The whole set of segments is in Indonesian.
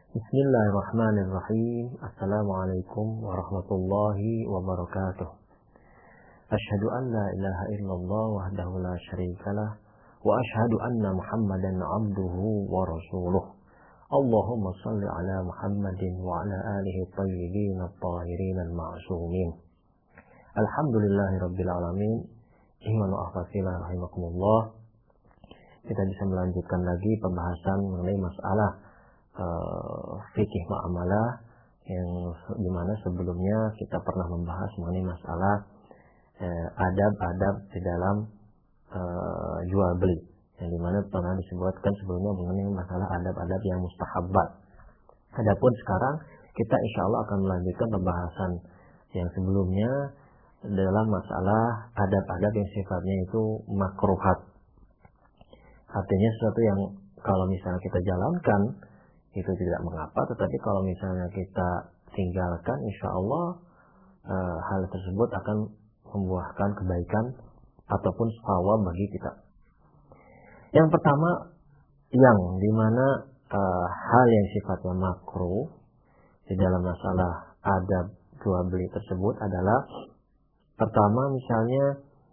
Bismillahirrahmanirrahim. Assalamualaikum warahmatullahi wabarakatuh. Asyhadu an la ilaha illallah wahdahu la syarikalah wa asyhadu anna Muhammadan abduhu wa rasuluh. Allahumma shalli ala Muhammadin wa ala alihi thayyibin at-tahirin al-ma'sumin. Alhamdulillahirabbil alamin. Ihmanu ahfazillah rahimakumullah. Kita bisa melanjutkan lagi pembahasan mengenai masalah fikih muamalah yang dimana sebelumnya kita pernah membahas mengenai masalah adab-adab di dalam jual beli, yang dimana pernah disebutkan sebelumnya mengenai masalah adab-adab yang mustahabbat. Adapun sekarang kita insya Allah akan melanjutkan pembahasan yang sebelumnya dalam masalah adab-adab yang sifatnya itu makruhat. Artinya sesuatu yang kalau misalnya kita jalankan itu tidak mengapa, tetapi kalau misalnya kita tinggalkan, insya Allah hal tersebut akan membuahkan kebaikan ataupun shawab bagi kita. Yang pertama, yang dimana hal yang sifatnya makruh di dalam masalah adab jual beli tersebut adalah pertama, misalnya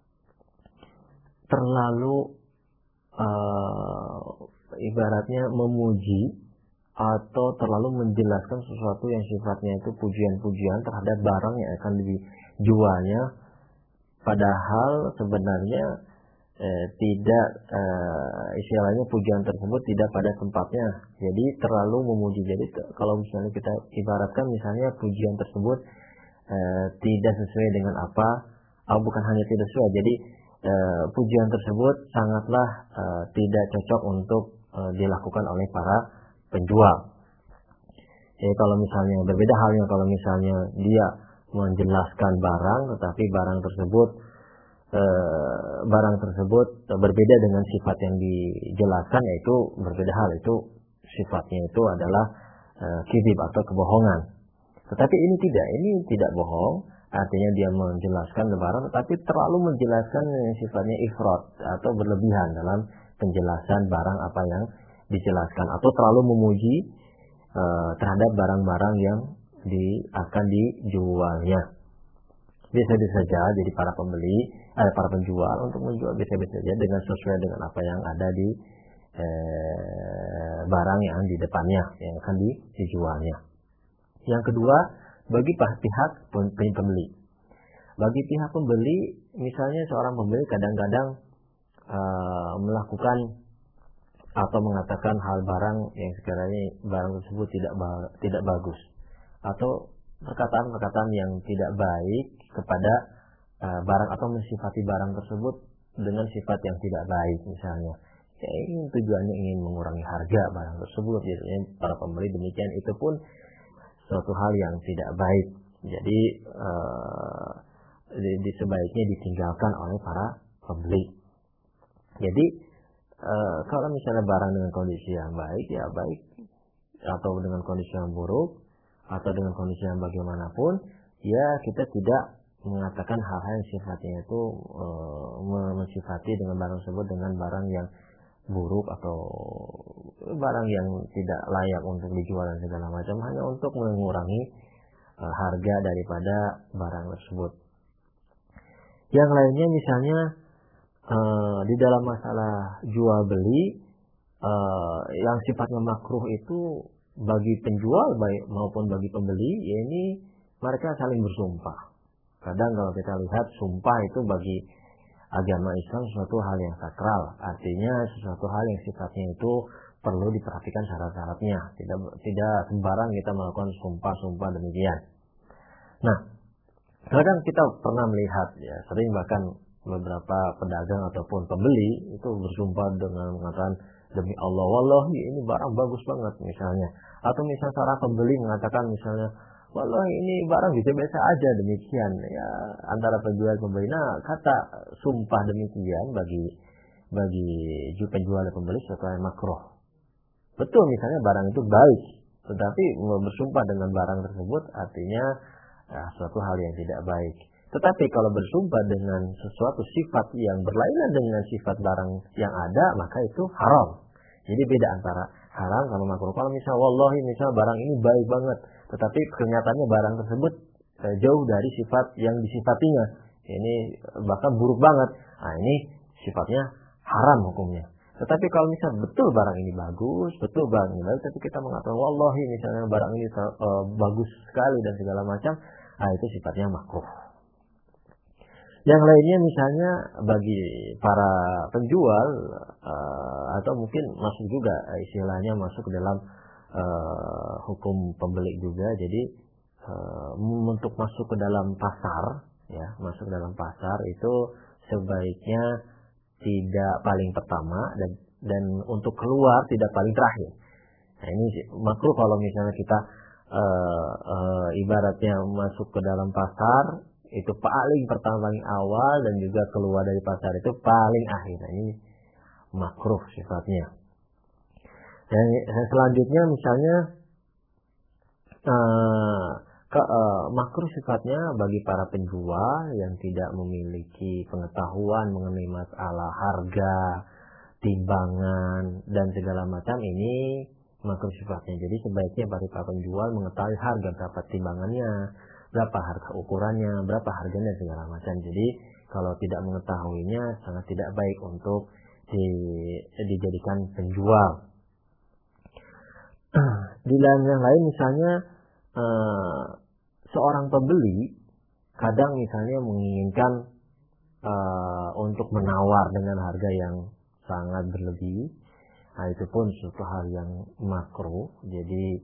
terlalu ibaratnya memuji atau terlalu menjelaskan sesuatu yang sifatnya itu pujian-pujian terhadap barang yang akan dijualnya, padahal sebenarnya tidak istilahnya pujian tersebut tidak pada tempatnya. Jadi terlalu memuji. Jadi kalau misalnya kita ibaratkan misalnya pujian tersebut tidak sesuai dengan bukan hanya tidak sesuai, jadi pujian tersebut sangatlah tidak cocok untuk dilakukan oleh para penjual. Jadi kalau misalnya berbeda halnya kalau misalnya dia menjelaskan barang, tetapi barang tersebut berbeda dengan sifat yang dijelaskan, yaitu berbeda hal, itu sifatnya itu adalah kizib atau kebohongan. Tetapi ini tidak bohong, artinya dia menjelaskan barang tetapi terlalu menjelaskan yang sifatnya ifrat atau berlebihan dalam penjelasan barang apa yang dijelaskan, atau terlalu memuji terhadap barang-barang yang akan dijualnya. Bisa-bisa saja jadi para penjual untuk menjual bisa-bisa saja dengan sesuai dengan apa yang ada di barang yang di depannya yang akan dijualnya. Yang kedua, bagi pihak pembeli. Bagi pihak pembeli, misalnya seorang pembeli kadang-kadang melakukan atau mengatakan hal barang yang sekiranya barang tersebut tidak bagus, atau perkataan-perkataan yang tidak baik kepada barang, atau mensifati barang tersebut dengan sifat yang tidak baik misalnya. Tujuannya ingin mengurangi harga barang tersebut. Biasanya para pembeli demikian, itu pun suatu hal yang tidak baik. Jadi sebaiknya ditinggalkan oleh para pembeli. Jadi kalau misalnya barang dengan kondisi yang baik, ya baik, atau dengan kondisi yang buruk, atau dengan kondisi yang bagaimanapun, ya kita tidak mengatakan hal-hal yang sifatnya itu mensifati dengan barang tersebut dengan barang yang buruk atau barang yang tidak layak untuk dijual dan segala macam, hanya untuk mengurangi harga daripada barang tersebut. Yang lainnya misalnya di dalam masalah jual beli yang sifatnya makruh itu bagi penjual baik maupun bagi pembeli, ya ini mereka saling bersumpah. Kadang kalau kita lihat sumpah itu bagi agama Islam sesuatu hal yang sakral, artinya sesuatu hal yang sifatnya itu perlu diperhatikan syarat-syaratnya. Tidak sembarang kita melakukan sumpah-sumpah demikian. Nah, kadang kita pernah melihat, ya sering bahkan beberapa pedagang ataupun pembeli itu bersumpah dengan mengatakan, demi Allah, wallahi ini barang bagus banget misalnya. Atau misalnya seorang pembeli mengatakan misalnya, wallahi ini barang biasa aja demikian. Ya, antara penjual dan pembeli. Nah, kata sumpah demikian bagi penjual dan pembeli sesuatu yang makruh. Betul, misalnya barang itu baik, tetapi bersumpah dengan barang tersebut artinya suatu hal yang tidak baik. Tetapi kalau bersumpah dengan sesuatu sifat yang berlainan dengan sifat barang yang ada, maka itu haram. Jadi beda antara haram sama makruh. Kalau misal wallahi misal barang ini baik banget, tetapi kenyataannya barang tersebut jauh dari sifat yang disifatinya, ini bahkan buruk banget. Nah, ini sifatnya haram hukumnya. Tetapi kalau misal betul barang ini bagus, betul barang ini baik, tapi kita mengatakan wallahi misalnya barang ini bagus sekali dan segala macam, nah itu sifatnya makruh. Yang lainnya misalnya bagi para penjual atau mungkin masuk juga istilahnya masuk ke dalam hukum pembeli juga. Jadi untuk masuk ke dalam pasar, ya masuk ke dalam pasar itu sebaiknya tidak paling pertama dan untuk keluar tidak paling terakhir. Nah ini makruh kalau misalnya kita ibaratnya masuk ke dalam pasar itu paling pertama paling awal dan juga keluar dari pasar itu paling akhir. Nah, ini makruh sifatnya. Dan selanjutnya misalnya makruh sifatnya bagi para penjual yang tidak memiliki pengetahuan mengenai masalah harga, timbangan dan segala macam, ini makruh sifatnya. Jadi sebaiknya bagi para penjual mengetahui harga berapa timbangannya, berapa harga ukurannya, berapa harganya segala macam. Jadi kalau tidak mengetahuinya sangat tidak baik untuk dijadikan penjual. Di yang lain misalnya seorang pembeli kadang misalnya menginginkan untuk menawar dengan harga yang sangat berlebih. Nah itu pun suatu hal yang makruh. Jadi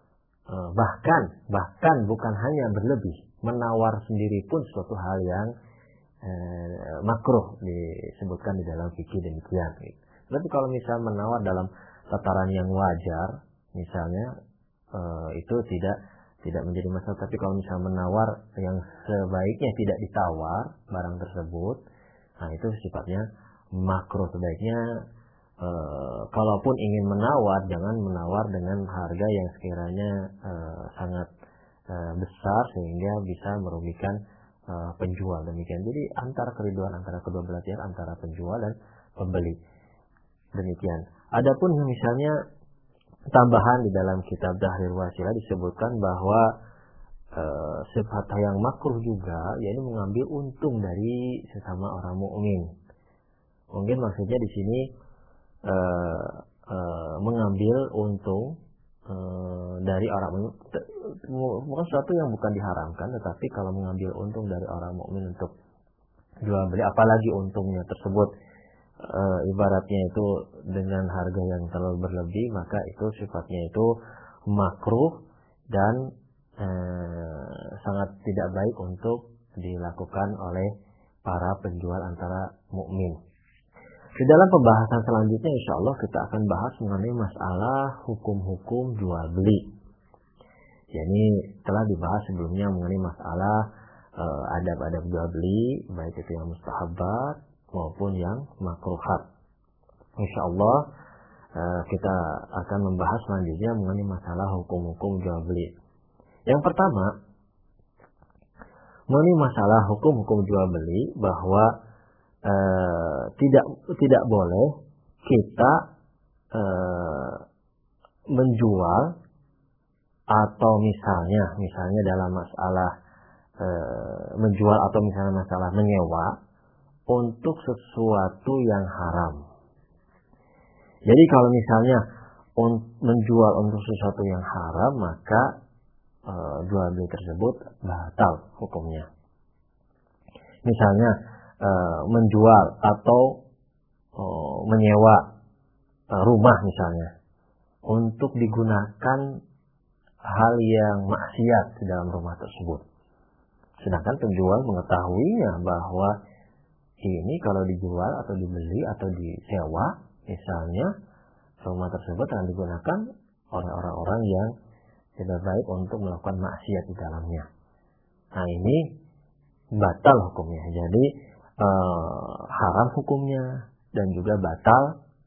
bahkan bukan hanya berlebih, menawar sendiri pun suatu hal yang makruh disebutkan di dalam fikih demikian. Tapi kalau misalnya menawar dalam tataran yang wajar, misalnya itu tidak menjadi masalah. Tapi kalau misalnya menawar yang sebaiknya tidak ditawar barang tersebut, nah itu sifatnya makruh. Sebaiknya kalaupun ingin menawar, jangan menawar dengan harga yang sekiranya sangat besar sehingga bisa merugikan penjual demikian. Jadi antara keriduan antara kedua belah pihak, antara penjual dan pembeli demikian. Adapun misalnya tambahan di dalam kitab Tahrir Wasilah disebutkan bahwa sifat yang makruh juga, yaitu mengambil untung dari sesama orang mukmin. Mungkin maksudnya di sini mengambil untung dari orang mukmin, bukan sesuatu yang bukan diharamkan, tetapi kalau mengambil untung dari orang mukmin untuk jual beli, apalagi untungnya tersebut ibaratnya itu dengan harga yang terlalu berlebih, maka itu sifatnya itu makruh dan sangat tidak baik untuk dilakukan oleh para penjual antara mukmin. Di dalam pembahasan selanjutnya insya Allah kita akan bahas mengenai masalah hukum-hukum jual beli. Jadi telah dibahas sebelumnya mengenai masalah adab-adab jual beli, baik itu yang mustahabat maupun yang makruhat. Insya Allah kita akan membahas selanjutnya mengenai masalah hukum-hukum jual beli. Yang pertama, mengenai masalah hukum-hukum jual beli, bahwa tidak boleh kita menjual atau misalnya dalam masalah menjual atau misalnya masalah menyewa untuk sesuatu yang haram. Jadi kalau misalnya menjual untuk sesuatu yang haram, maka jual beli tersebut batal hukumnya. Misalnya menjual atau menyewa rumah misalnya untuk digunakan hal yang maksiat di dalam rumah tersebut, sedangkan penjual mengetahuinya bahwa ini kalau dijual atau dibeli atau disewa misalnya, rumah tersebut akan digunakan oleh orang-orang yang tidak baik untuk melakukan maksiat di dalamnya. Nah ini batal hukumnya. Jadi haram hukumnya dan juga batal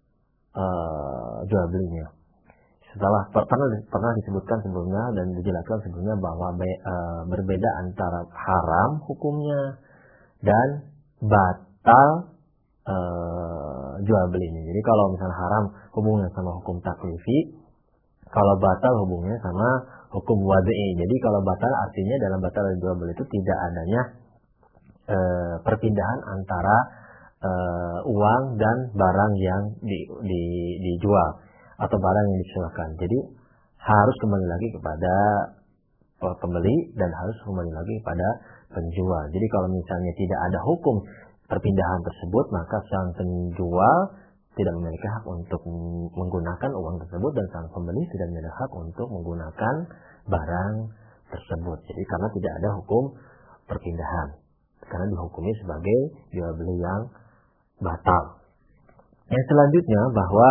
jual belinya. Setelah pernah disebutkan sebelumnya dan dijelaskan sebelumnya bahwa berbeda antara haram hukumnya dan batal jual belinya. Jadi kalau misalnya haram hubungannya sama hukum taklifi, kalau batal hubungannya sama hukum wad'i. Jadi kalau batal artinya dalam batal jual beli itu tidak adanya perpindahan antara uang dan barang yang dijual atau barang yang disewakan. Jadi harus kembali lagi kepada pembeli dan harus kembali lagi kepada penjual. Jadi kalau misalnya tidak ada hukum perpindahan tersebut, maka sang penjual tidak memiliki hak untuk menggunakan uang tersebut dan sang pembeli tidak memiliki hak untuk menggunakan barang tersebut. Jadi karena tidak ada hukum perpindahan, karena dihukumi sebagai jual beli yang batal. Yang selanjutnya bahwa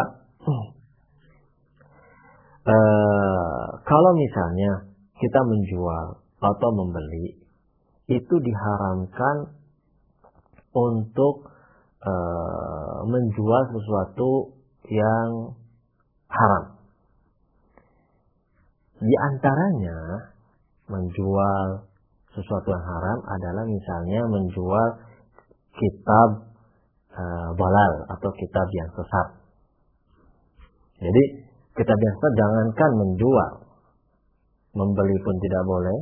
kalau misalnya kita menjual atau membeli, itu diharamkan untuk menjual sesuatu yang haram. Di antaranya menjual sesuatu yang haram adalah misalnya menjual kitab balal atau kitab yang sesat. Jadi kitab yang sesat jangankan menjual, membeli pun tidak boleh,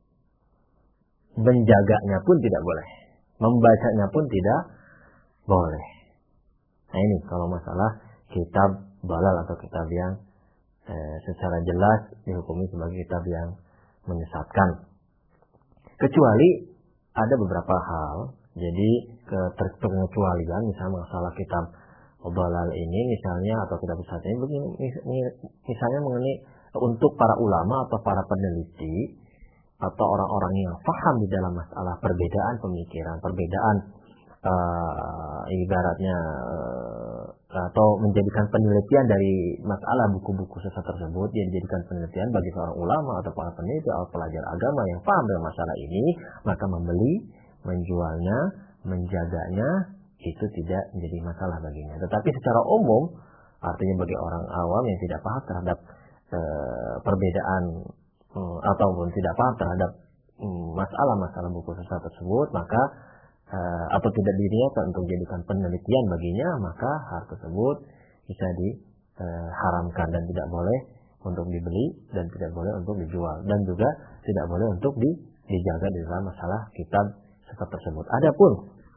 menjaganya pun tidak boleh, membacanya pun tidak boleh. Nah ini kalau masalah kitab balal atau kitab yang secara jelas dihukumi sebagai kitab yang menyesatkan. Kecuali ada beberapa hal, jadi pengecualian, misalnya masalah kitab balal ini misalnya atau kitab sesat ini misalnya mengenai untuk para ulama atau para peneliti atau orang-orang yang paham di dalam masalah perbedaan pemikiran, perbedaan ibaratnya atau menjadikan penelitian dari masalah buku-buku sesat tersebut, yang dijadikan penelitian bagi seorang ulama atau para peneliti atau pelajar agama yang paham dalam masalah ini, maka membeli, menjualnya, menjaganya itu tidak menjadi masalah baginya. Tetapi secara umum, artinya bagi orang awam yang tidak paham terhadap perbedaan ataupun tidak paham terhadap masalah-masalah buku sesat tersebut, maka atau tidak diniatkan untuk dijadikan penelitian baginya, maka hal tersebut bisa diharamkan dan tidak boleh untuk dibeli dan tidak boleh untuk dijual dan juga tidak boleh untuk dijaga di dalam masalah kitab sesat tersebut. Adapun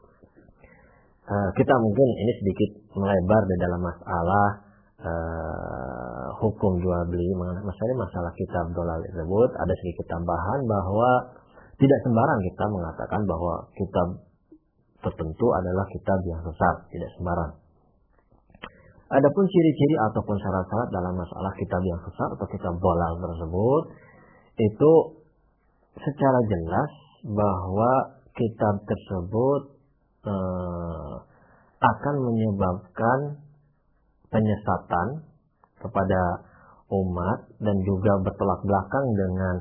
kita mungkin ini sedikit melebar di dalam masalah hukum jual beli, masalah kitab dolal tersebut ada sedikit tambahan bahwa tidak sembarang kita mengatakan bahwa kitab tertentu adalah kitab yang sesat, tidak sembarang. Adapun ciri-ciri ataupun syarat-syarat dalam masalah kitab yang sesat atau kitab dolal tersebut, itu secara jelas bahwa kitab tersebut akan menyebabkan penyesatan kepada umat dan juga bertolak belakang dengan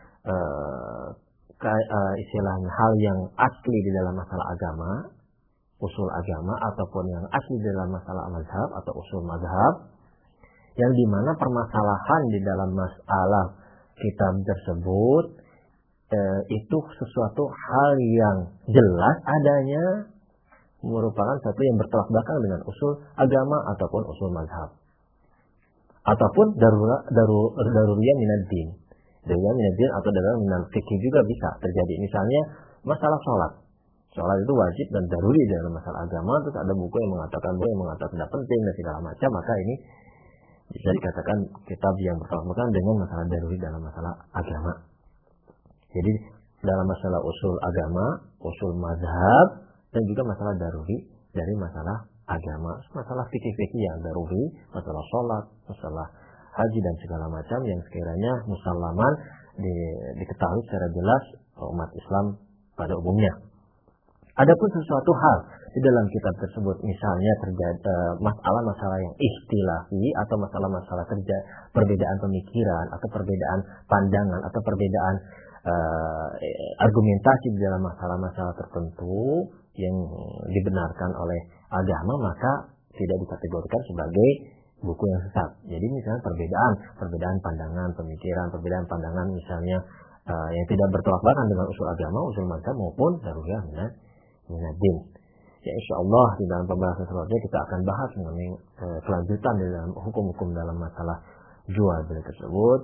istilahnya hal yang asli di dalam masalah agama, usul agama, ataupun yang asli di dalam masalah mazhab atau usul mazhab, yang dimana permasalahan di dalam masalah kitab tersebut itu sesuatu hal yang jelas adanya merupakan satu yang bertolak belakang dengan usul agama ataupun usul mazhab ataupun daruriyah minad din. Daruriyah minad din atau daruriyah minal fikih juga bisa terjadi. Misalnya masalah sholat itu wajib dan daruri dalam masalah agama, terus ada buku yang mengatakan tidak penting dan segala macam, maka ini bisa dikatakan kitab yang bertolak belakang dengan masalah daruri dalam masalah agama. Jadi dalam masalah usul agama, usul mazhab, dan juga masalah daruri dari masalah agama, masalah fikih-fikih yang daruri, masalah sholat, masalah haji dan segala macam yang sekiranya musallaman diketahui secara jelas umat Islam pada umumnya. Adapun sesuatu hal di dalam kitab tersebut, misalnya terjadi masalah-masalah yang ikhtilafi atau masalah-masalah perbedaan pemikiran atau perbedaan pandangan atau perbedaan argumentasi di dalam masalah-masalah tertentu yang dibenarkan oleh agama, maka tidak dikategorikan sebagai buku yang sesat. Jadi misalnya perbedaan pandangan, pemikiran, perbedaan pandangan misalnya yang tidak bertolak belakang dengan usul agama, usul mazhab maupun daruriyah minad din. Ya insya Allah di dalam pembahasan selanjutnya kita akan bahas mengenai kelanjutan di dalam hukum-hukum dalam masalah jual beli tersebut.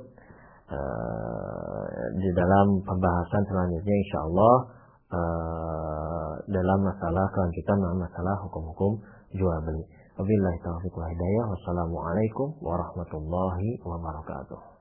Di dalam pembahasan selanjutnya insya Allah dalam masalah kelanjutan dalam masalah hukum-hukum jual beli. Wabillahi taufiq wal hidayah. Wassalamualaikum warahmatullahi wabarakatuh.